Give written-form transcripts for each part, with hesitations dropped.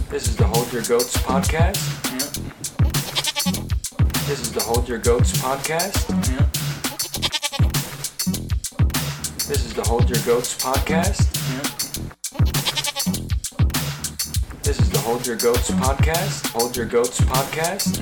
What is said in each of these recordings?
This is the Hold Your Goats podcast. Yeah. This is the Hold Your Goats podcast. Yeah. This is the Hold Your Goats podcast. Yeah. This is the Hold Your Goats podcast. Hold Your Goats podcast.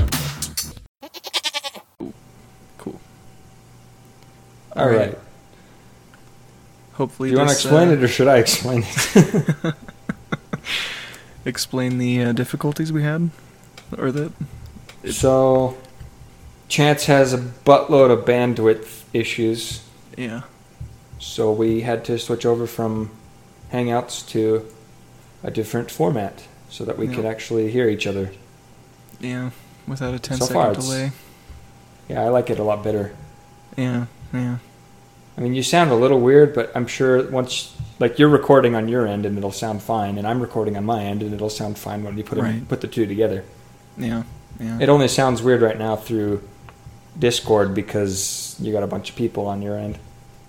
Yeah. Cool. All right. Hopefully, Do you want to explain it, or should I explain it? Explain the difficulties we had, or that. So, Chance has a buttload of bandwidth issues, Yeah. so we had to switch over from Hangouts to a different format so that we Yeah. could actually hear each other. Yeah. Without a 10 So far, second delay. Yeah, I like it a lot better. Yeah. Yeah. I mean, you sound a little weird, but I'm sure once, like, you're recording on your end and it'll sound fine, and I'm recording on my end and it'll sound fine when you put the two together. Yeah. Yeah. It only sounds weird right now through Discord because you got a bunch of people on your end.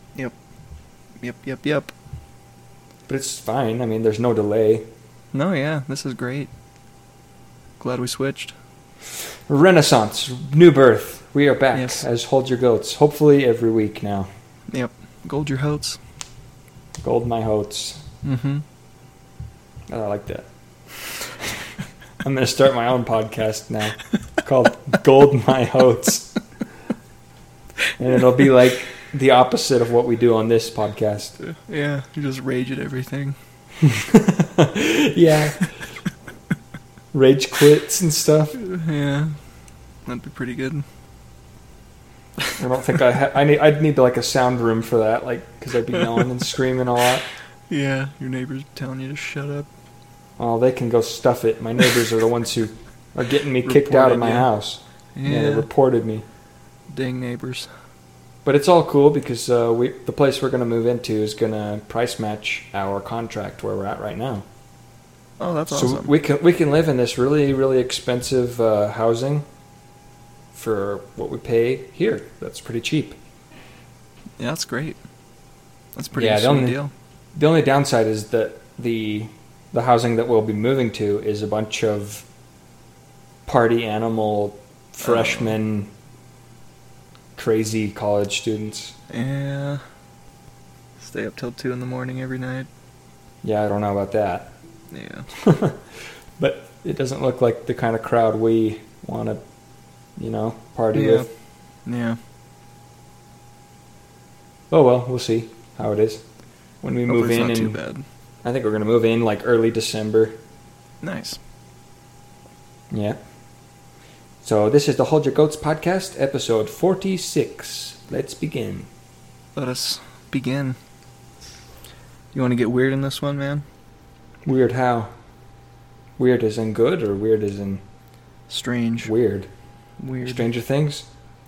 Yep. But it's fine. I mean, there's no delay. No, yeah. This is great. Glad we switched. Renaissance, new birth. We are back Yes. as Hold Your Goats. Hopefully every week now. Yep. Gold your hoats. Gold my hoats. Mm-hmm. Oh, I like that. I'm going to start my own podcast now called Gold My Hoats. And it'll be like the opposite of what we do on this podcast. Yeah. You just rage at everything. Yeah. Rage quits and stuff. Yeah. That'd be pretty good. I don't think I'd need like a sound room for that, like, because I'd be yelling and screaming a lot. Yeah. Your neighbor's telling you to shut up. Oh, they can go stuff it. My neighbors are the ones who are getting me kicked out of my house. Yeah, they reported me. Dang neighbors. But it's all cool because the place we're going to move into is going to price match our contract where we're at right now. Oh, that's So awesome. we can live in this really, really expensive housing for what we pay here. That's pretty cheap. Yeah, that's great. That's pretty Yeah, sweet deal. The only downside is that the housing that we'll be moving to is a bunch of party animal freshmen, crazy college students. Yeah. Stay up till 2 a.m. every night. Yeah, I don't know about that. Yeah. But it doesn't look like the kind of crowd we want to, party Yeah. with. Yeah. Oh well, we'll see how it is when we move Hopefully in. it's not And too bad. I think we're going to move in like early December. Nice. Yeah. So this is the Hold Your Goats podcast, episode 46. Let's begin. Let us begin. You want to get weird in this one, man? Weird how? Weird as in good, or weird as in Strange. weird? Weird. Stranger Things?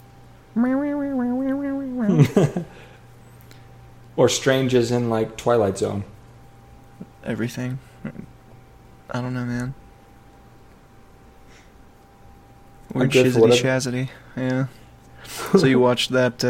Or strange as in like Twilight Zone? Everything. I don't know, man. I'm Weird good for shizzity whatever. shazity. Yeah. So you watched that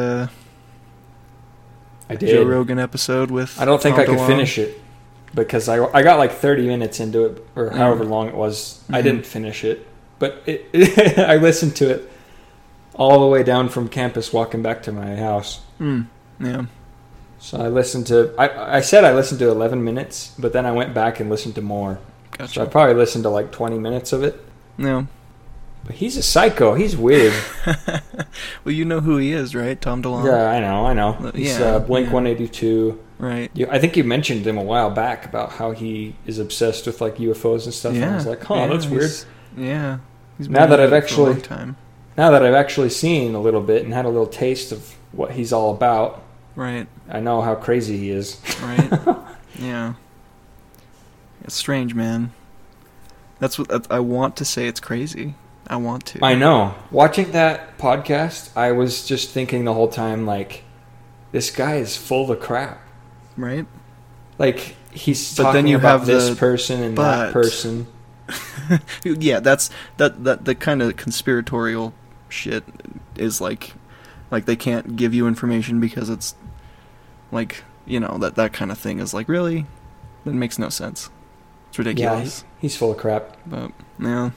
I Joe did. Rogan episode with I don't think Tom I could DeLonge? finish it because I got like 30 minutes into it, or however long it was. I Mhm. didn't finish it, but I listened to it all the way down from campus walking back to my house. Yeah. So I listened to, I said I listened to 11 minutes, but then I went back and listened to more. So I Gotcha. probably listened to like 20 minutes of it. No. But he's a psycho. He's weird. Well, you know who he is, right? Tom DeLonge? Yeah, I know. He's Yeah, Blink yeah. 182. Right. I think you mentioned him a while back about how he is obsessed with like UFOs and stuff. And I was like, oh, yeah, that's weird. Yeah. He's Now that into I've it for a long actually- time. Now that I've actually seen a little bit and had a little taste of what he's all about, Right. I know how crazy he is. Right. Yeah. It's strange, man. That's what I want to say. It's crazy. I want to. I know. Watching that podcast, I was just thinking the whole time, like, this guy is full of crap. Right. Like, he's But talking then you about have this the person and that but. person. Yeah. That's that. The kind of conspiratorial shit is like they can't give you information because it's like that kind of thing is like, really? That makes no sense. It's ridiculous. Yeah, he's full of crap. But yeah,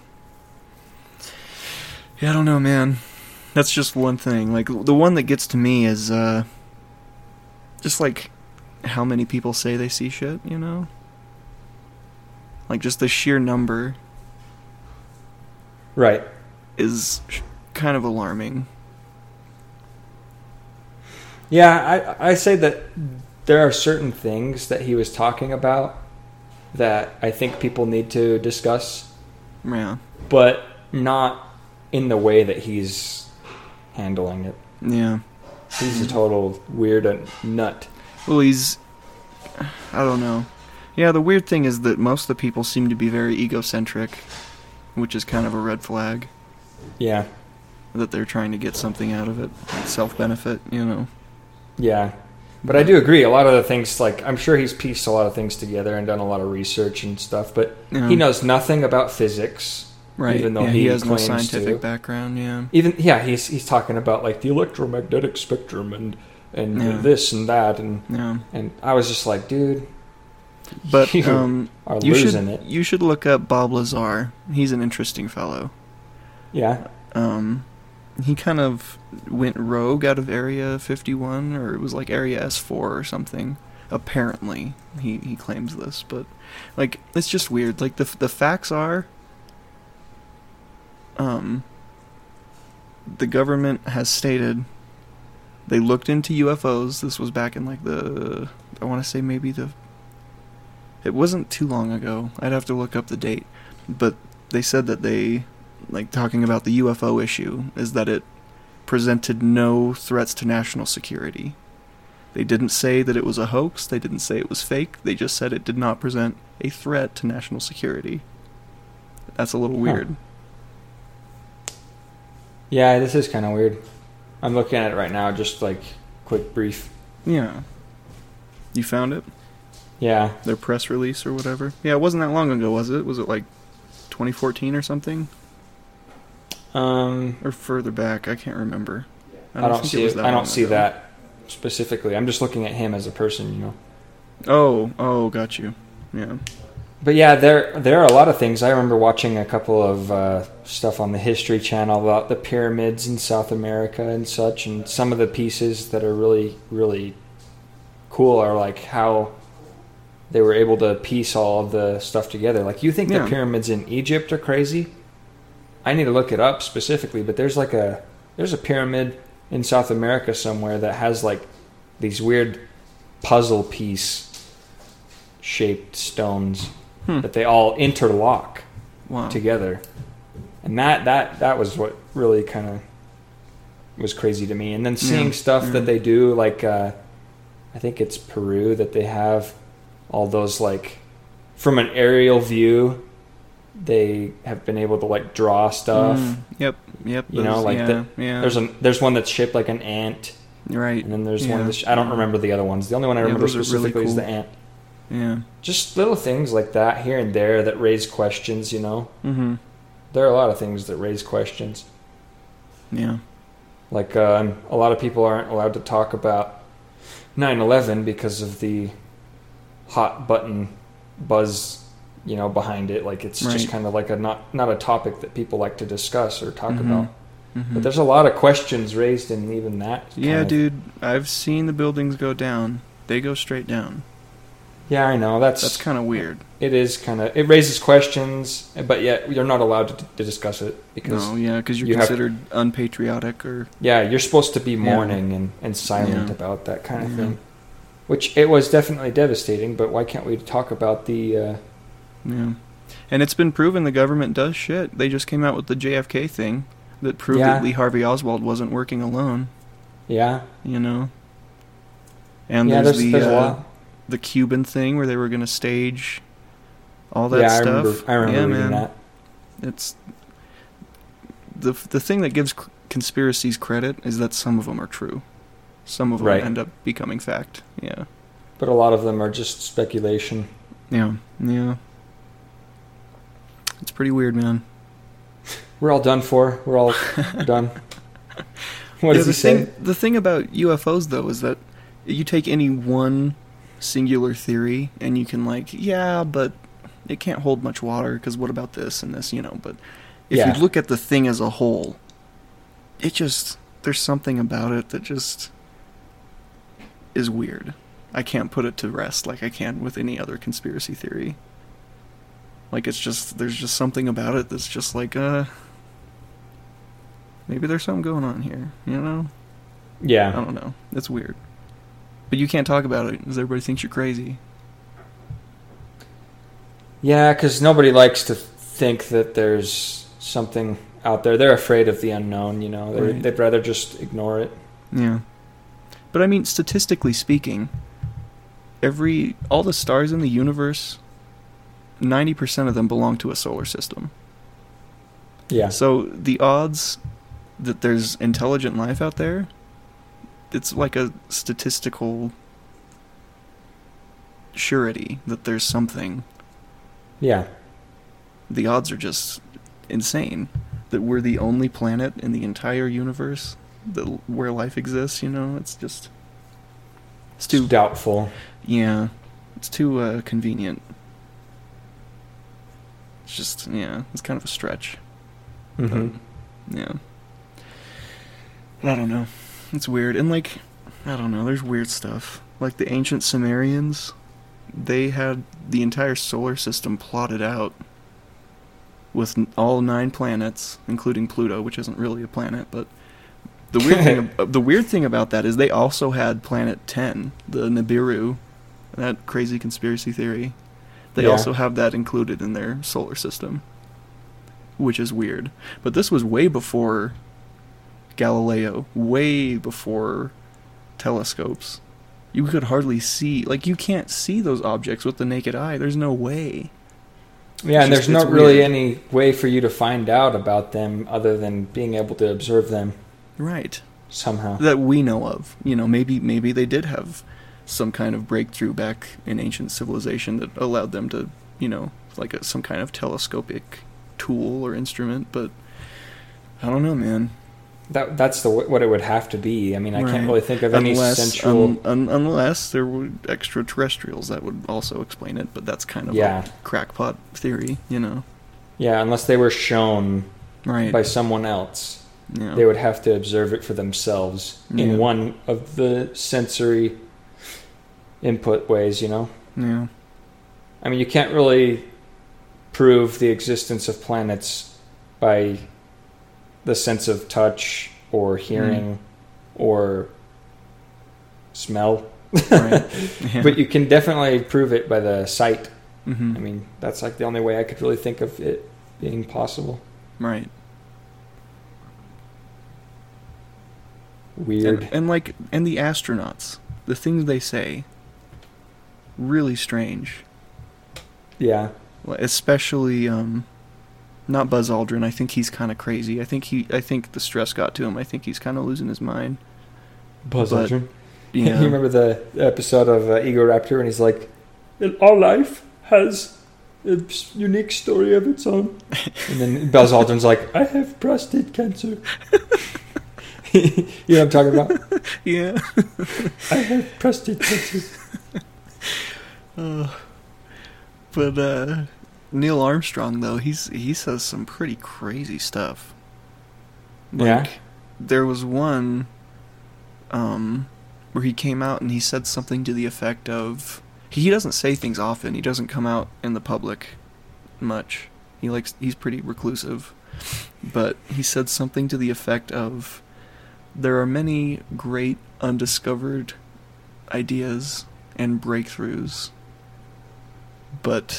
I don't know, man. That's just one thing. Like the one that gets to me is just like how many people say they see shit. You know, like just the sheer number Right. is kind of alarming. Yeah, I say that there are certain things that he was talking about that I think people need to discuss, Yeah. but not in the way that he's handling it. Yeah. He's a total weird nut. Well, I don't know. Yeah, the weird thing is that most of the people seem to be very egocentric, which is kind of a red flag. Yeah. That they're trying to get something out of it. Like self-benefit, you know. Yeah. But I do agree, a lot of the things, like, I'm sure he's pieced a lot of things together and done a lot of research and stuff, but Yeah. he knows nothing about physics. Right. Even though yeah, he has no claims scientific to. background, yeah. He's talking about, like, the electromagnetic spectrum and Yeah. this and that, Yeah. and I was just like, dude, But you are losing it. You should look up Bob Lazar. He's an interesting fellow. Yeah. He kind of went rogue out of Area 51, or it was like Area S4 or something. Apparently, he claims this, but like it's just weird. Like the facts are, the government has stated they looked into UFOs. This was back in like I want to say maybe it wasn't too long ago. I'd have to look up the date, but they said that they, like talking about the UFO issue, is that it presented no threats to national security. They didn't say that it was a hoax, they didn't say it was fake, they just said it did not present a threat to national security. That's a little weird. Yeah, this is kind of weird. I'm looking at it right now, just like quick brief. Yeah. You found it? Yeah. Their press release or whatever? Yeah, it wasn't that long ago, was it? Was it like 2014 or something? Or further back, I can't remember. I don't think see was it. that I long don't see ago. that specifically. I'm just looking at him as a person, you know. Oh, got you. Yeah. But yeah, there are a lot of things. I remember watching a couple of stuff on the History Channel about the pyramids in South America and such, and some of the pieces that are really, really cool are like how they were able to piece all of the stuff together. Like, you think Yeah. the pyramids in Egypt are crazy? I need to look it up specifically, but there's a pyramid in South America somewhere that has like these weird puzzle piece shaped stones that they all interlock Wow. together, and that was what really kind of was crazy to me. And then seeing stuff that they do, like I think it's Peru, that they have all those, like, from an aerial view, they have been able to like draw stuff. Yep. You know, like there's one that's shaped like an ant, right. and then there's one that's, I don't remember the other ones. The only one I remember those are really specifically is cool. the ant. Yeah. Just little things like that here and there that raise questions, you know. Mm-hmm. There are a lot of things that raise questions. Yeah. Like a lot of people aren't allowed to talk about 9/11 because of the hot button buzz, you know, behind it. Like, it's just Right. kind of like not a topic that people like to discuss or talk Mm-hmm. about. But there's a lot of questions raised in even that. Yeah, kind of- dude. I've seen the buildings go down. They go straight down. Yeah, I know. That's kind of weird. It is kind of. It raises questions, but yet you're not allowed to discuss it because No, yeah, because you're you have- considered unpatriotic or... yeah, you're supposed to be mourning and silent Yeah. about that kind of Yeah. thing. Which it was definitely devastating, but why can't we talk about the? Yeah. And it's been proven the government does shit. They just came out with the JFK thing that proved Yeah. that Lee Harvey Oswald wasn't working alone, Yeah, you know? And yeah. there's There's a lot. the Cuban thing where they were going to stage all that Yeah, stuff. I remember yeah, reading man. that. It's the thing that gives conspiracies credit is that some of them are true. Some of them Right. end up becoming fact. Yeah. But a lot of them are just speculation. Yeah. Yeah. It's pretty weird, man. We're all done for. We're all done. What does he say? The thing about UFOs, though, is that you take any one singular theory and you can, like, yeah, but it can't hold much water, because what about this and this, but if Yeah. you look at the thing as a whole, there's something about it that just is weird. I can't put it to rest like I can with any other conspiracy theory. Like, there's just something about it that's just like, maybe there's something going on here, I Yeah. don't know. It's weird. But you can't talk about it because everybody thinks you're crazy. Yeah, because nobody likes to think that there's something out there. They're afraid of the unknown, Right. They'd rather just ignore it. Yeah. But I mean, statistically speaking, all the stars in the universe, 90% of them belong to a solar system. Yeah. So the odds that there's intelligent life out there, it's like a statistical surety that there's something. Yeah. The odds are just insane that we're the only planet in the entire universe where life exists, it's too It's doubtful. Yeah, it's too convenient. It's just, it's kind of a stretch. Mm-hmm. Yeah. I don't know. It's weird. And, I don't know, there's weird stuff. Like the ancient Sumerians, they had the entire solar system plotted out with all 9 planets, including Pluto, which isn't really a planet, but the weird thing about that is they also had Planet 10, the Nibiru, that crazy conspiracy theory. They Yeah. also have that included in their solar system, which is weird. But this was way before Galileo, way before telescopes. You could hardly see, you can't see those objects with the naked eye. There's no way. Yeah, and It's there's just- not it's really weird. any way for you to find out about them other than being able to observe them Right. somehow. That we know of. Maybe they did have some kind of breakthrough back in ancient civilization that allowed them to, some kind of telescopic tool or instrument, but I don't know, man. That's what it would have to be. I mean, I Right. can't really think of any central... Unless there were extraterrestrials, that would also explain it, but that's kind of Yeah. a crackpot theory, Yeah, unless they were shown Right. by someone else. Yeah. They would have to observe it for themselves Yeah. in one of the sensory input ways, Yeah. I mean, you can't really prove the existence of planets by the sense of touch or hearing or smell. Right. Yeah. But you can definitely prove it by the sight. Mhm. I mean, that's like the only way I could really think of it being possible. Right. Weird. And the astronauts, the things they say, really strange. Yeah. Especially, not Buzz Aldrin. I think he's kind of crazy. I think the stress got to him. I think he's kind of losing his mind. Buzz But- Aldrin. Yeah. You remember the episode of Egoraptor, and he's like, "Our life has a unique story of its own." And then Buzz Aldrin's like, "I have prostate cancer." You know what I'm talking about? Yeah. I have prostate cancer. But Neil Armstrong, though, he says some pretty crazy stuff. Yeah? There was one where he came out and he said something to the effect of... He doesn't say things often. He doesn't come out in the public much. He's pretty reclusive. But he said something to the effect of, there are many great undiscovered ideas and breakthroughs, but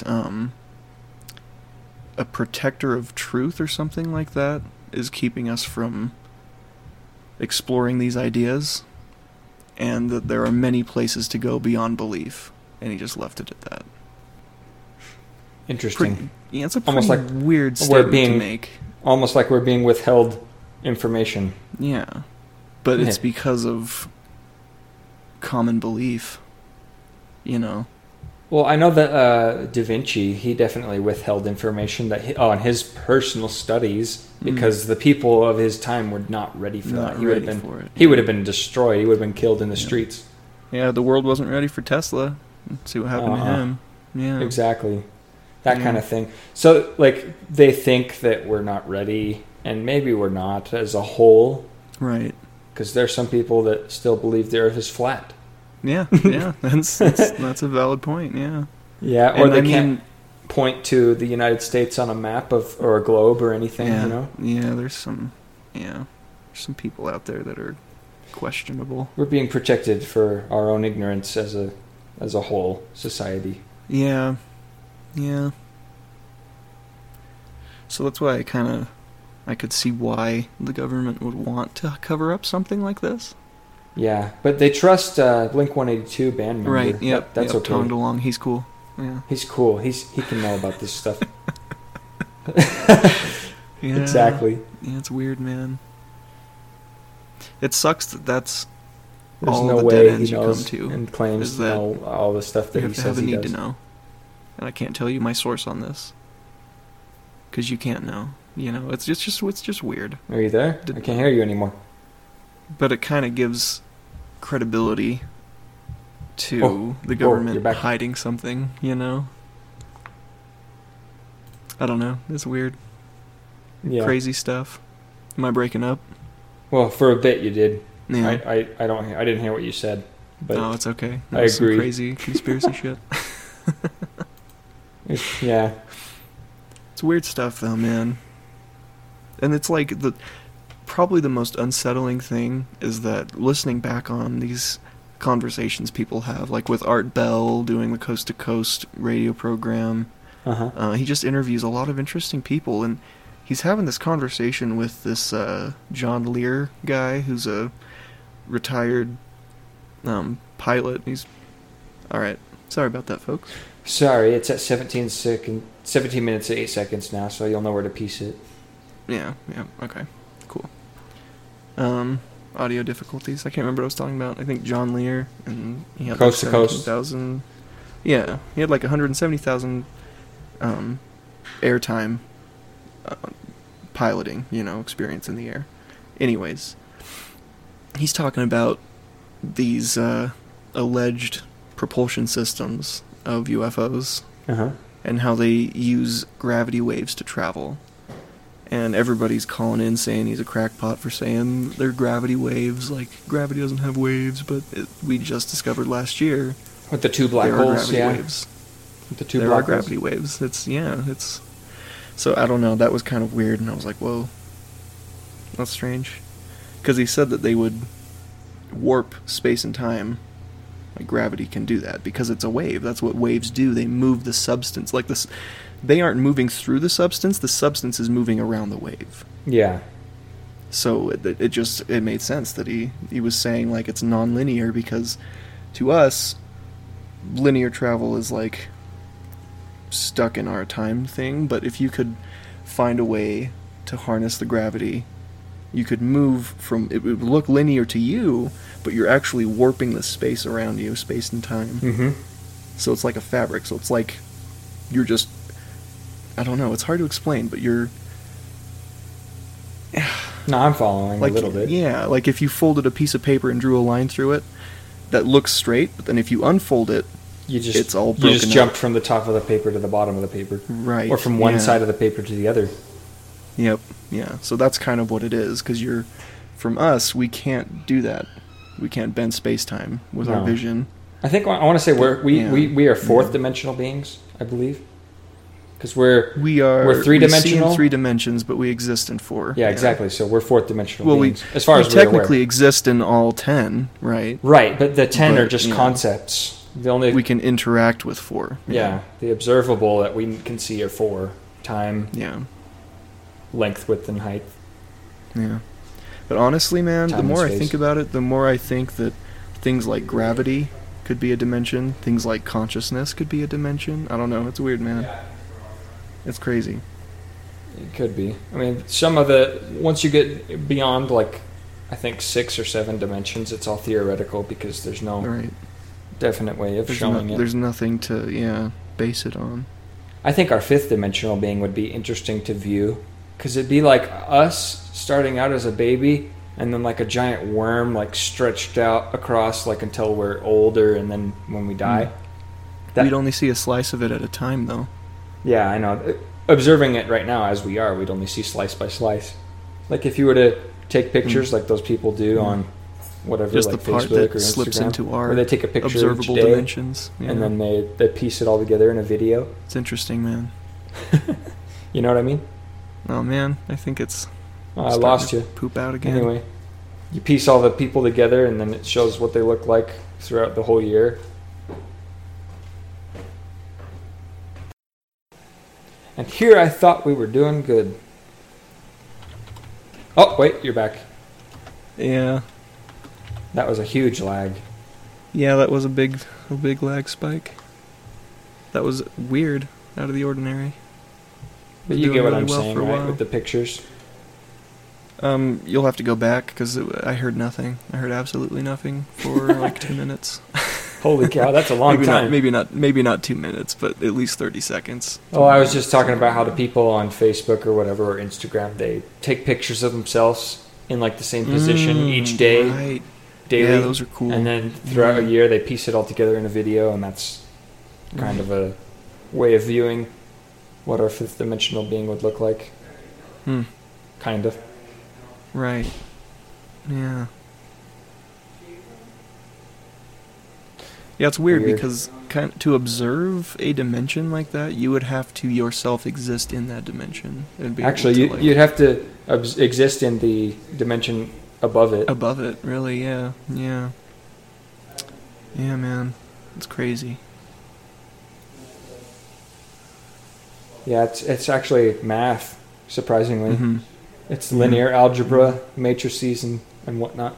a protector of truth or something like that is keeping us from exploring these ideas, and that there are many places to go beyond belief. And he just left it at that. Interesting. It's a Almost pretty like weird we're statement to being- make. Almost like we're being withheld information. Yeah. But it's Yeah. because of common belief. Well, I know that Da Vinci, he definitely withheld information on his personal studies because the people of his time were not ready for Not that. He would ready have been, for it. He would have been destroyed. He would have been killed in the Yeah. streets. Yeah, the world wasn't ready for Tesla. See what happened to Uh-huh. him. Yeah. Exactly. that Yeah. kind of thing. So, like, they think that we're not ready, and maybe we're not as a whole, Right. because there's some people that still believe the Earth is flat. Yeah. Yeah. That's a valid point. Yeah. Yeah, or And they I can't mean- point to the United States on a map or a globe or anything, Yeah. you know? Yeah. There's some people out there that are questionable. We're being protected for our own ignorance as a whole society. Yeah. Yeah. So that's why I could see why the government would want to cover up something like this. Yeah, but they trust Blink-182 band member. Right. Yep. That's yep, okay. Tom DeLonge. He's cool. Yeah. He's cool. He can know about this stuff. Yeah. Exactly. Yeah, it's weird, man. It sucks that that's There's all no the way dead ends he you come knows to. and claims is to that know all the stuff that You he have to have says a he need does. to know. And I can't tell you my source on this. Because you can't know. You know, it's just weird. Are you there? I can't hear you anymore. But it kind of gives credibility to Oh, the you're government back. hiding something, you know? I don't know. It's weird. Yeah. Crazy stuff. Am I breaking up? Well, for a bit you did. Yeah. I didn't hear what you said, but No, it's okay. I That was some agree. crazy conspiracy shit. yeah. It's weird stuff, though, man. And it's like probably the most unsettling thing is that listening back on these conversations people have, like with Art Bell doing the Coast to Coast radio program. Uh-huh. He just interviews a lot of interesting people, and he's having this conversation with this John Lear guy who's a retired pilot. He's all right. Sorry about that, folks. Sorry, it's at 17 minutes and 8 seconds now, so you'll know where to piece it. Yeah, okay, cool. Audio difficulties. I can't remember what I was talking about. I think John Lear, and he had Coast to Coast. 17,000. Yeah, he had like 170,000 airtime piloting, experience in the air. Anyways, he's talking about these alleged propulsion systems of UFOs Uh-huh. and how they use gravity waves to travel. And everybody's calling in saying he's a crackpot for saying they're gravity waves. Like, gravity doesn't have waves, but we just discovered last year With the two black there are holes, gravity yeah. waves. With the two There are black gravity holes. waves. It's... So, I don't know, that was kind of weird, and I was like, whoa, that's strange. Because he said that they would warp space and time. Like, gravity can do that, because it's a wave. That's what waves do. They move the substance. Like, this, they aren't moving through the substance is moving around the wave. Yeah. So it made sense that he was saying, like, it's non-linear, because to us, linear travel is like stuck in our time thing, but if you could find a way to harness the gravity, you could move from, it would look linear to you, but you're actually warping the space around you, space and time. Mm-hmm. So it's like a fabric, so it's like you're just, I don't know, it's hard to explain, but you're No, I'm following like, a little bit. yeah, like if you folded a piece of paper and drew a line through it that looks straight, but then if you unfold it, It's all you just broken jumped up. from the top of the paper to the bottom of the paper. right, Or from one yeah. side of the paper to the other. Yep, yeah. So that's kind of what it is, because from us, we can't do that. We can't bend space-time with our No. vision. I think I want to say Yeah. we are fourth dimensional beings, I believe. Because we're We're three-dimensional? We see in 3 dimensions, but we exist in 4. yeah, exactly. So we're fourth dimensional Well, beings, as far we as we're aware. technically exist in all 10, right? Right, but the 10 are But, just yeah. concepts. The only We can interact with 4. yeah, the observable that we can see are 4: time, Yeah. length, width, and height. Yeah. But honestly, man, Time the and more I space. think about it, the more I think that things like gravity could be a dimension, things like consciousness could be a dimension. I don't know, it's weird, man. It's crazy. It could be. I mean, once you get beyond, like, I think 6 or 7 dimensions, it's all theoretical because there's no Right. definite way of There's, showing it. there's nothing to, base it on. I think our 5th dimensional being would be interesting to view because it'd be like us starting out as a baby and then like a giant worm like stretched out across like until we're older and then when we die. We'd only see a slice of it at a time, though. Yeah, I know. Observing it right now as we are, we'd only see slice by slice. Like if you were to take pictures like those people do on whatever, Just like the part Facebook that or slips Instagram, into our where they take a picture each observable day, dimensions. Yeah. and then they piece it all together in a video. It's interesting, man. You know what I mean? Oh man, I think it's. I starting lost to you. Poop out again. Anyway, you piece all the people together, and then it shows what they look like throughout the whole year. And here I thought we were doing good. Oh, wait, you're back. Yeah, That was a huge lag. yeah, that was a big lag spike. That was weird, out of the ordinary. But you Doing get what really I'm well saying, for a right? while. With the pictures. You'll have to go back because I heard nothing. I heard absolutely nothing for like 2 minutes. Holy cow, that's a long maybe time. maybe not 2 minutes, but at least 30 seconds. Oh, I was just talking about how the people on Facebook or whatever, or Instagram, they take pictures of themselves in like the same position each day, Right. daily. Yeah, those are cool. And then throughout Yeah. a year, they piece it all together in a video, and that's kind of a way of viewing what our fifth dimensional being would look like. Hmm. Kind of. Right. Yeah. Yeah, it's weird Weird. because to observe a dimension like that, you would have to yourself exist in that dimension and be Actually, able to, you'd have to exist in the dimension above it. above it. Really, yeah, yeah, yeah, man, it's crazy. Yeah, it's actually math, surprisingly. Hmm. It's linear algebra, matrices, and whatnot.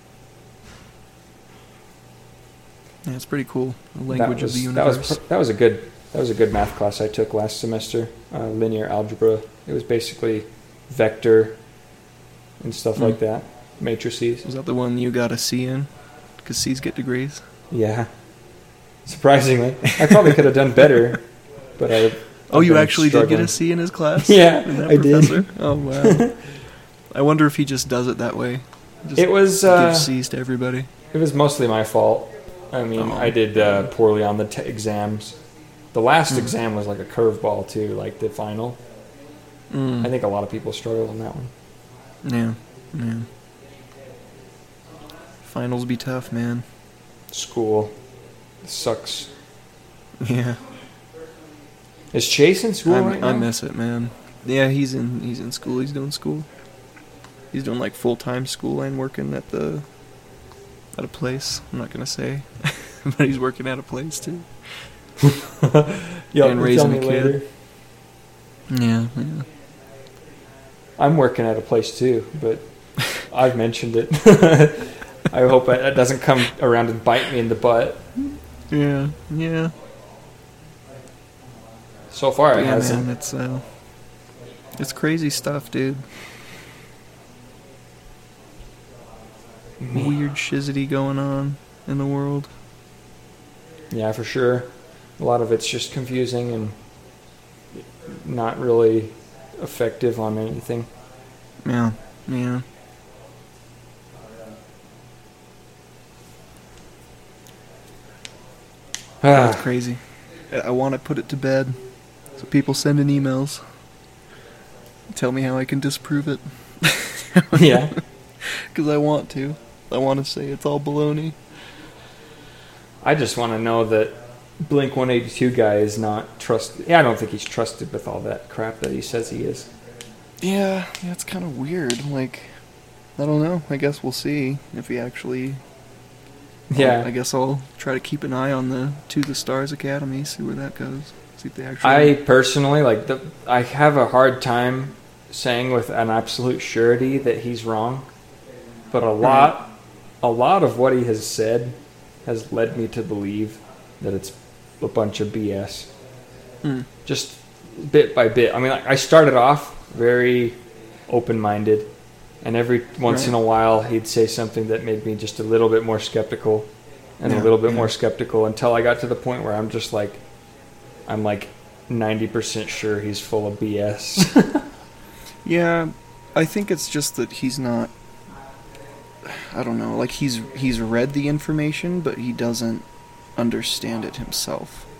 Yeah, it's pretty cool. The language of the That universe. was a good math class I took last semester. Linear algebra. It was basically vector and stuff like that. Matrices. Was that the one you got a C in? Because C's get degrees. Yeah. Surprisingly, I probably could have done better, but Oh, I've you been actually did get struggling. a C in his class? Yeah, And that I did. professor? Oh, wow. I wonder if he just does it that way. Just It was gives C's to everybody. it was mostly my fault. I mean, Oh. I did poorly on the exams. The last exam was like a curveball too, like the final. I think a lot of people struggled on that one. Yeah, yeah. Finals be tough, man. School sucks. Yeah. Is Chase in school right now? I miss it, man. Yeah, he's in school. He's doing school. He's doing like full-time school and working at a place. I'm not gonna say, but he's working at a place too. You'll and tell raising me a kid. later. Yeah, yeah. I'm working at a place too, but I've mentioned it. I hope that doesn't come around and bite me in the butt. Yeah, yeah. So far, it Yeah, hasn't. man, it's crazy stuff, dude. Weird shizzity going on in the world. Yeah, for sure. A lot of it's just confusing and not really effective on anything. Yeah, yeah. That's crazy. I want to put it to bed, so people send in emails. Tell me how I can disprove it. Yeah. Because I want to. I want to say it's all baloney. I just want to know that Blink 182 guy is not trusted. Yeah, I don't think he's trusted with all that crap that he says he is. Yeah, it's kind of weird. Like, I don't know. I guess we'll see if he actually. Yeah. I guess I'll try to keep an eye on the To the Stars Academy, see where that goes. See if they actually. I personally I have a hard time saying with an absolute surety that he's wrong, but a lot of what he has said has led me to believe that it's a bunch of BS. Just bit by bit. I mean, I started off very open-minded, and every once in a while he'd say something that made me just a little bit more skeptical, and a little bit more skeptical, until I got to the point where I'm like 90% sure he's full of BS. Yeah, I think it's just that he's not. I don't know. Like he's read the information, but he doesn't understand it himself.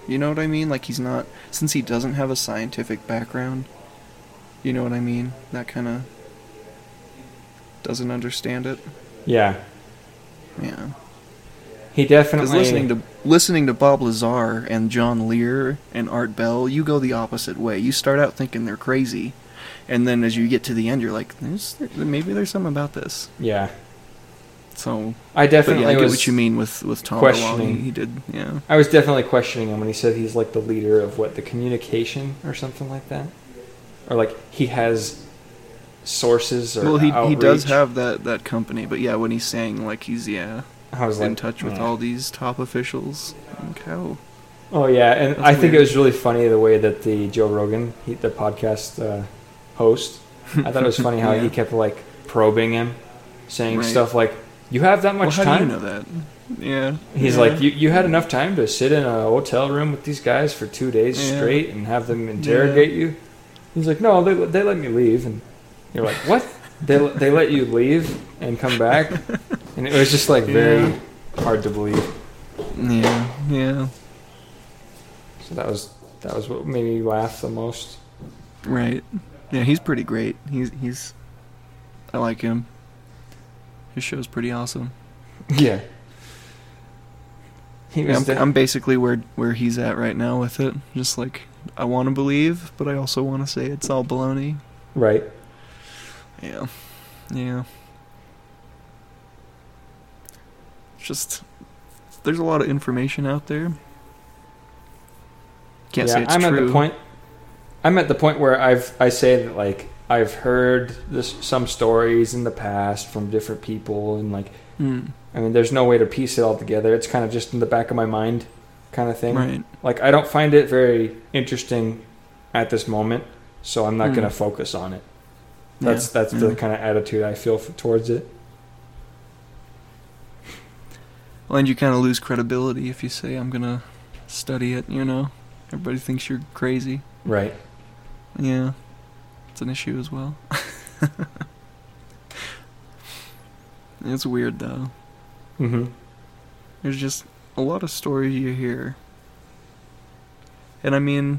You know what I mean? Like, he's not... Since he doesn't have a scientific background, you know what I mean? That kind of... doesn't understand it. Yeah. Yeah. He definitely... Because listening to Bob Lazar and John Lear and Art Bell, you go the opposite way. You start out thinking they're crazy, and then as you get to the end, you're like, maybe there's something about this. Yeah. So I definitely I get was what you mean with Tom questioning. DeLonge. He did, yeah. I was definitely questioning him when he said he's like the leader of what, the communication or something like that, or like he has sources or Well, he does outreach. have that company, but yeah, when he's saying like he's I was in like, touch with yeah. all these top officials, like how? Oh yeah, and That's I think it weird. was really funny the way that the Joe Rogan, the podcast host, I thought it was funny how Yeah. he kept like probing him, saying Right. stuff like, "You have that much Well, how time?" do you know that? Yeah. He's yeah. like, you had enough time to sit in a hotel room with these guys for 2 days Yeah. straight and have them interrogate you? He's like, no, they let me leave, and you're like, what? They let you leave and come back, and it was just like very hard to believe. Yeah, yeah. So that was what made me laugh the most. Right. Yeah, he's pretty great. He's I like him. His show's pretty awesome. Yeah. He Yeah, was I'm basically where he's at right now with it. Just like, I want to believe, but I also want to say it's all baloney. right. Yeah. Yeah. Just, there's a lot of information out there. Can't say it's I'm true. I'm at the point where I say that like I've heard some stories in the past from different people, and like Mm, I mean, there's no way to piece it all together. It's kind of just in the back of my mind, kind of thing. right. Like I don't find it very interesting at this moment, so I'm not Mm. going to focus on it. Yeah, That's yeah. the kind of attitude I feel towards it. Well, and you kind of lose credibility if you say, I'm going to study it, you know? Everybody thinks you're crazy. Right. Yeah. It's an issue as well. It's weird, though. Mm-hmm. There's just a lot of stories you hear. And I mean,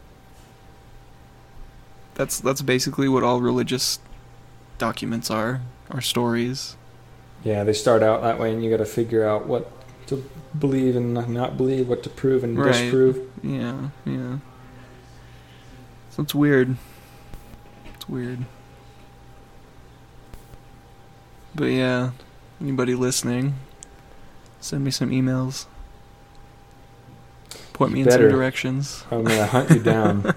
that's basically what all religious documents are stories. Yeah, they start out that way, and you got to figure out what to believe and not believe, what to prove and Right. disprove. Yeah, yeah. So it's weird. It's weird. But yeah, anybody listening, send me some emails. Point me in some Better. directions. I'm gonna hunt you down.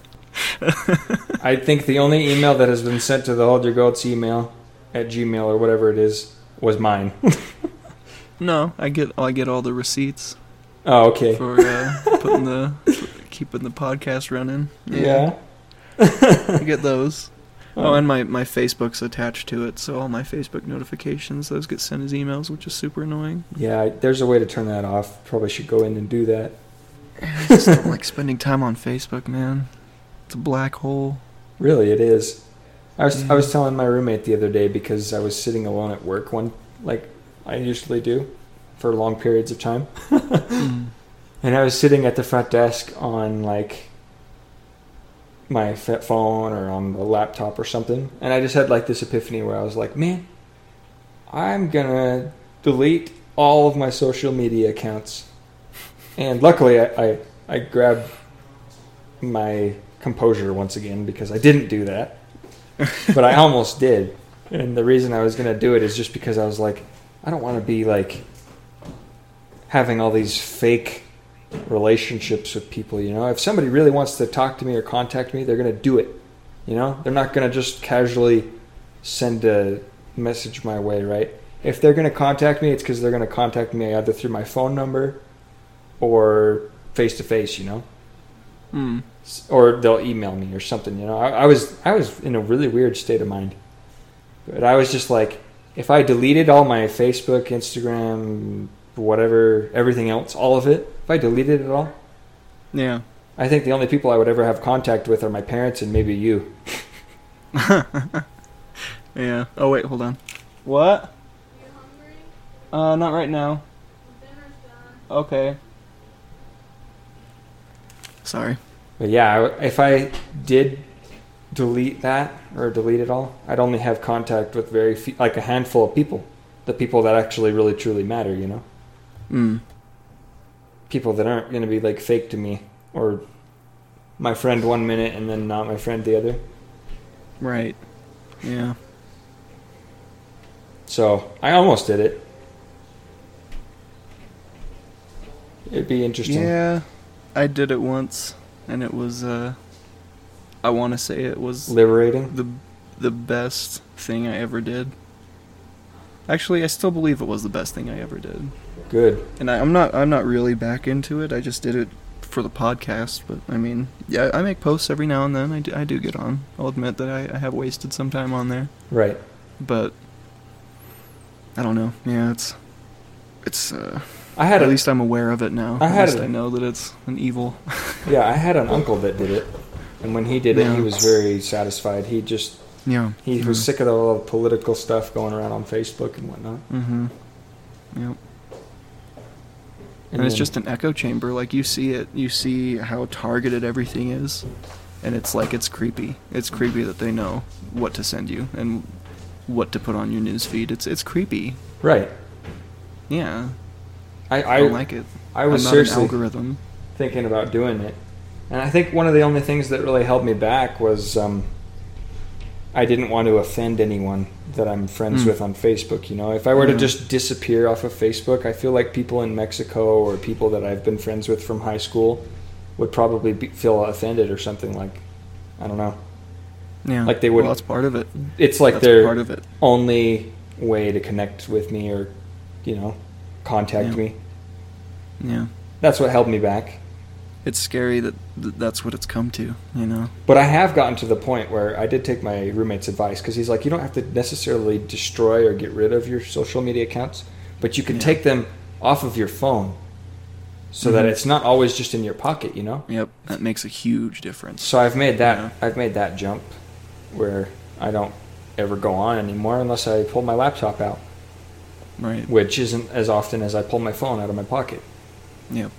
I think the only email that has been sent to the Hold Your Goats email at Gmail or whatever it is was mine. No, I get all the receipts Oh, okay. for keeping the podcast running. Yeah. I get those. Oh, and my Facebook's attached to it, so all my Facebook notifications, those get sent as emails, which is super annoying. Yeah, there's a way to turn that off. Probably should go in and do that. I just don't like spending time on Facebook, man. It's a black hole. Really, it is. I Yeah. was telling my roommate the other day because I was sitting alone at work like I usually do for long periods of time. Mm. And I was sitting at the front desk on like my phone or on the laptop or something, and I just had like this epiphany where I was like, man, I'm gonna delete all of my social media accounts. And luckily I grabbed my composure once again because I didn't do that. But I almost did. And the reason I was gonna do it is just because I was like, I don't want to be like having all these fake relationships with people, you know. If somebody really wants to talk to me or contact me, they're going to do it, you know. They're not going to just casually send a message my way, right? If they're going to contact me, it's because they're going to contact me either through my phone number or face to face, you know. Mm. Or they'll email me or something, you know. I was in a really weird state of mind, but I was just like, if I deleted all my Facebook, Instagram, whatever, everything else, all of it, if I deleted it all, Yeah. I think the only people I would ever have contact with are my parents and maybe you. Yeah. Oh wait, hold on. What? You hungry? Not right now. Dinner's done. Okay. Sorry. But yeah, if I did delete that or delete it all, I'd only have contact with very few, like a handful of people. The people that actually really truly matter, you know? Mm. People that aren't going to be like fake to me or my friend 1 minute and then not my friend the other. Right. Yeah. So I almost did it. It'd be interesting. Yeah, I did it once, and it was, I want to say it was Liberating. the best thing I ever did. Actually, I still believe it was the best thing I ever did. Good. And I'm not really back into it. I just did it for the podcast. But I mean, yeah, I make posts every now and then. I do get on. I'll admit that I have wasted some time on there. Right. But I don't know. Yeah, it's. At least I'm aware of it now. I know that it's an evil. Yeah, I had an uncle that did it, and when he did it, he was very satisfied. He was sick of all the political stuff going around on Facebook and whatnot. Mm-hmm. Yep. And it's just an echo chamber. Like, you see it. You see how targeted everything is, and it's like, it's creepy. It's creepy that they know what to send you and what to put on your news feed. It's creepy. Right. Yeah. I don't like it. I was I'm not seriously an algorithm. thinking about doing it, and I think one of the only things that really held me back was I didn't want to offend anyone that I'm friends with on Facebook. You know, if I were to just disappear off of Facebook, I feel like people in Mexico or people that I've been friends with from high school would probably feel offended or something. Like, I don't know. Yeah, like they would. Well, that's part of it. It's like that's their part of it. Only way to connect with me or, contact me. Yeah. That's what held me back. It's scary that that's what it's come to, But I have gotten to the point where I did take my roommate's advice, because he's like, you don't have to necessarily destroy or get rid of your social media accounts, but you can take them off of your phone so that it's not always just in your pocket, Yep, that makes a huge difference. So I've made that jump where I don't ever go on anymore unless I pull my laptop out. Right. Which isn't as often as I pull my phone out of my pocket. Yep.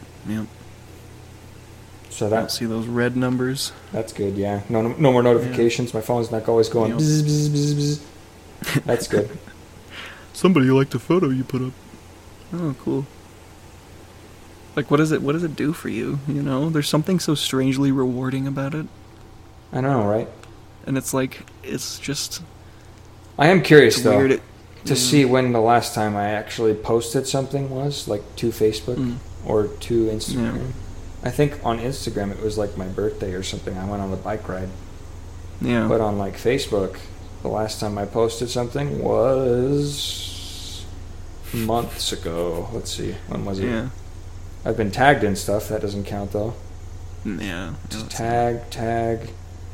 So I don't see those red numbers. That's good, yeah. No more notifications. My phone's not always going bzz, bzz, bzz, bzz. That's good. Somebody liked a photo you put up. Oh, cool. Like, what does it do for you? There's something so strangely rewarding about it. I know, right? And it's like, it's just... I am curious, though, weird. to see when the last time I actually posted something was, like, to Facebook or to Instagram. Yeah. I think on Instagram it was, like, my birthday or something. I went on a bike ride. Yeah. But on, like, Facebook, the last time I posted something was months ago. Let's see. When was it? Yeah. I've been tagged in stuff. That doesn't count, though. Yeah. Just tagged.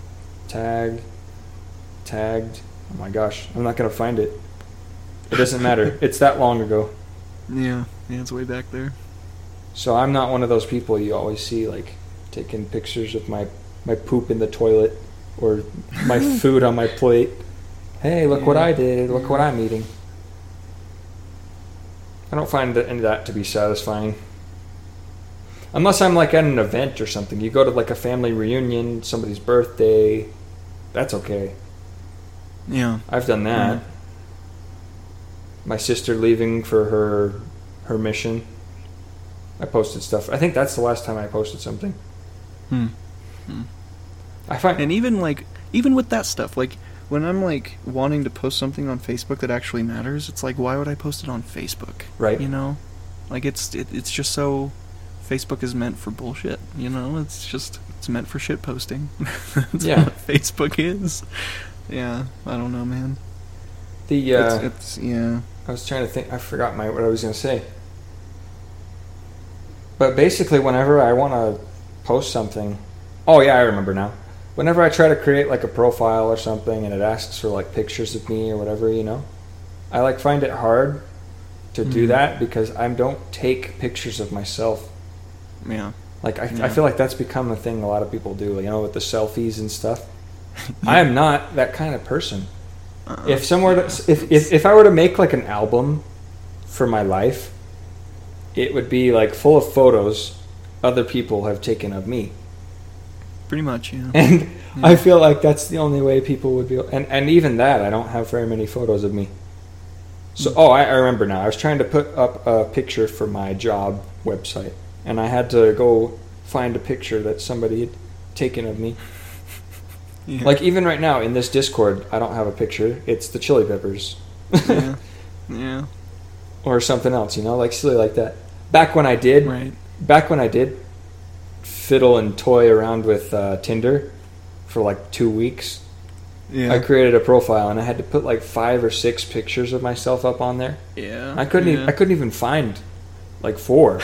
Oh my gosh, I'm not gonna find it. It doesn't matter. It's that long ago. Yeah, it's way back there. So I'm not one of those people you always see, like, taking pictures of my poop in the toilet or my food on my plate. Hey, look what I did. Look what I'm eating. I don't find any of that to be satisfying. Unless I'm, like, at an event or something. You go to, like, a family reunion, somebody's birthday. That's okay. Yeah. I've done that. My sister leaving for her mission. I posted stuff. I think that's the last time I posted something. I find... And even with that stuff, like, when I'm, like, wanting to post something on Facebook that actually matters, it's like, why would I post it on Facebook? Right. Like, it's just so... Facebook is meant for bullshit, it's meant for shit posting. That's what Facebook is. Yeah, I don't know, man. It's I was trying to think. I forgot what I was going to say. But basically, whenever I want to post something, oh yeah, I remember now. Whenever I try to create, like, a profile or something, and it asks for, like, pictures of me or whatever, I, like, find it hard to do that because I don't take pictures of myself. Yeah. Like, I feel like that's become a thing a lot of people do, with the selfies and stuff. I am not that kind of person. If I were to make, like, an album for my life, it would be, like, full of photos other people have taken of me. Pretty much, yeah. And Yeah. I feel like that's the only way people would be. And even that, I don't have very many photos of me. So, I remember now. I was trying to put up a picture for my job website, and I had to go find a picture that somebody had taken of me. Yeah. Like, even right now in this Discord, I don't have a picture. It's the Chili Peppers. Yeah. Yeah. Or something else, like silly like that. Back when I did fiddle and toy around with Tinder for like 2 weeks, Yeah. I created a profile and I had to put like 5 or 6 pictures of myself up on there. Yeah. I couldn't even find like 4.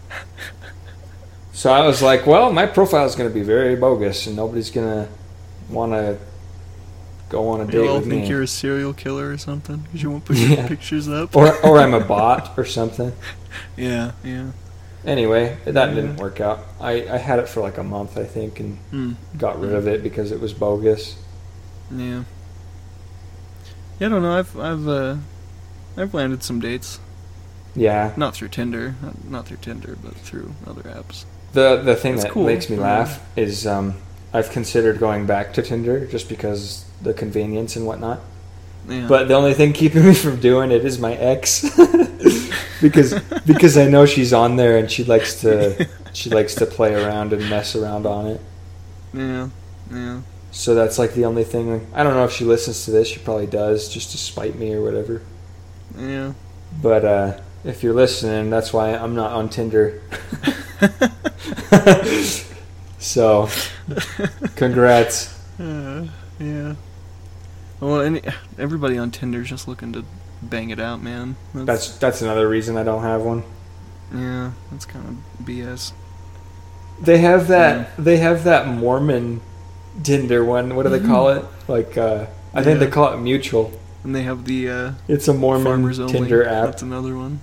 So I was like, well, my profile is going to be very bogus and nobody's going to want to go on a date They'll all with think me. you're a serial killer or something because you won't put your pictures up. or I'm a bot or something. Yeah. Yeah. Anyway, that didn't work out. I had it for like a month, I think, and got rid of it because it was bogus. Yeah. Yeah, I don't know. I've landed some dates. Yeah. Not through Tinder, not through Tinder, but through other apps. The thing That's that cool. makes me laugh is I've considered going back to Tinder just because the convenience and whatnot. Yeah. But the only thing keeping me from doing it is my ex, because I know she's on there and she likes to play around and mess around on it. Yeah. Yeah. So that's like the only thing. I don't know if she listens to this. She probably does, just to spite me or whatever. Yeah. But if you're listening, that's why I'm not on Tinder. So, congrats. Yeah. Well, everybody on Tinder's just looking to bang it out, man. That's another reason I don't have one. Yeah, that's kind of BS. They have that Mormon Tinder one. What do they call it? Like I think they call it Mutual. And they have the It's a Mormon Farmers Only. Tinder app. That's another one.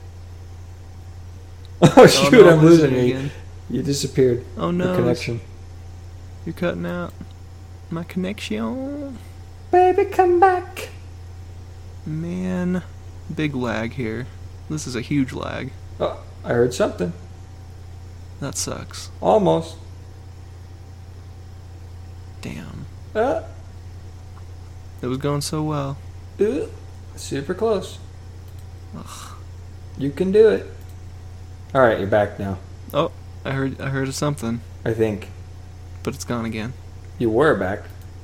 Oh shoot! no, I'm losing you. again. You disappeared. Oh no! The connection. You're cutting out my connection. Baby, come back. Man, big lag here. This is a huge lag. Oh, I heard something. That sucks. Almost. Damn. Uh, It was going so well. Super close. Ugh. You can do it. All right, you're back now. Oh, I heard of something, I think but it's gone again. you were back.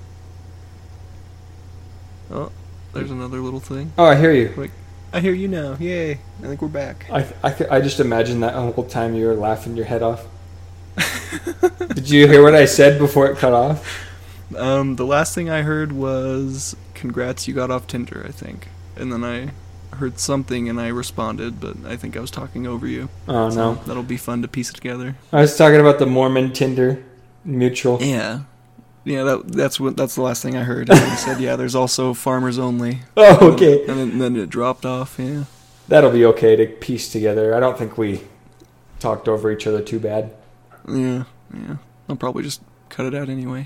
Oh, there's another little thing. Oh, I hear you. I hear you now. Yay! I think we're back. I just imagine that whole time you were laughing your head off. Did you hear what I said before it cut off? The last thing I heard was, "Congrats, you got off Tinder," I think. And then I heard something and I responded, but I think I was talking over you. Oh So no, that'll be fun to piece it together. I was talking about the Mormon Tinder Mutual. Yeah. Yeah, that's the last thing I heard. And he said, "Yeah, there's also Farmers Only." Oh, okay. And then it dropped off. Yeah. That'll be okay to piece together. I don't think we talked over each other too bad. Yeah. Yeah. I'll probably just cut it out anyway.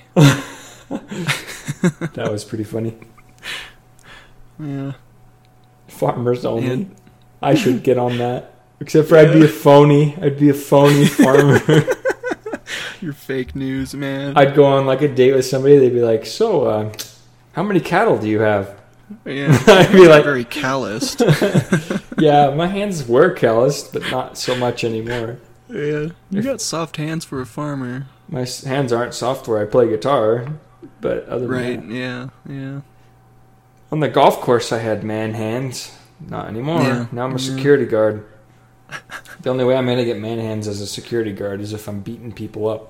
That was pretty funny. Yeah. Farmers only. And- I should get on that. Except for I'd be a phony. I'd be a phony farmer. You're fake news, man. I'd go on like a date with somebody. They'd be like, "So, how many cattle do you have?" Yeah. I'd be like, very calloused. "Yeah, my hands were calloused, but not so much anymore. Yeah. You got soft hands for a farmer. My hands aren't soft where I play guitar, but other than Right. that, Yeah. Yeah. on the golf course, I had man hands. Not anymore. Yeah. Now I'm a Yeah. security guard. The only way I'm gonna get man hands as a security guard is if I'm beating people up,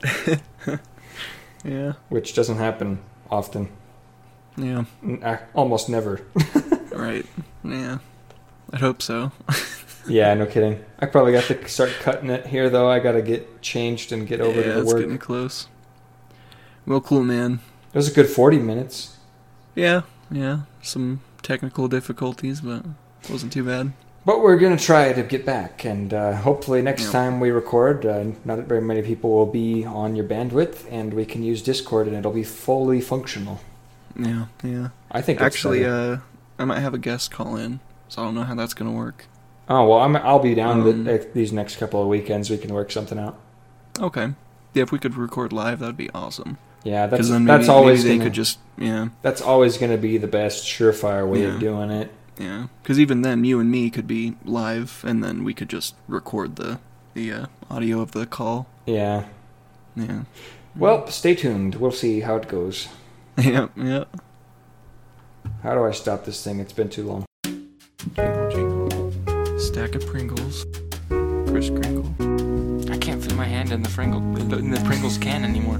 Yeah. which doesn't happen often. Yeah. Almost never. Right. Yeah. I'd hope so. Yeah, no kidding. I probably got to start cutting it here, though. I gotta get changed and get over yeah, to it's work. getting close. Well, cool, man. It was a good 40 minutes. Yeah. Yeah. Some technical difficulties, but it wasn't too bad. But we're going to try to get back, and hopefully next Yeah. time we record, not very many people will be on your bandwidth, and we can use Discord, and it'll be fully functional. Yeah. Yeah. I think it's Actually, better. I might have a guest call in, so I don't know how that's gonna work. Oh, well, I'll be down these next couple of weekends. We can work something out. Okay. Yeah, if we could record live, that'd be awesome. Yeah, Because that's then that's always maybe they gonna, could just that's always going to be the best surefire way Yeah. of doing it. yeah. Because even then, you and me could be live, and then we could just record the audio of the call. Yeah. Yeah. Well, stay tuned. We'll see how it goes. Yeah. Yeah. How do I stop this thing? It's been too long. Jingle, jingle. Stack of Pringles. Kris Kringle. I can't fit my hand in the Pringles can anymore.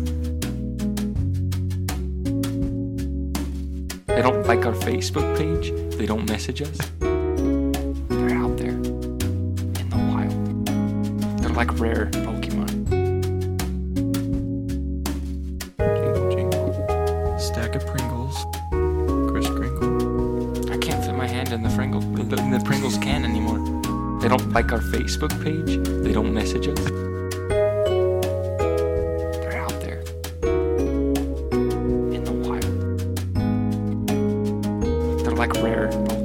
They don't like our Facebook page. They don't message us. They're out there in the wild. They're like rare Pokemon. Jingle, jingle. Stack of Pringles. Kris Kringle. I can't fit my hand in the Pringles can anymore. They don't like our Facebook page. They don't message us. They're out there in the wild. They're like rare Pokemon.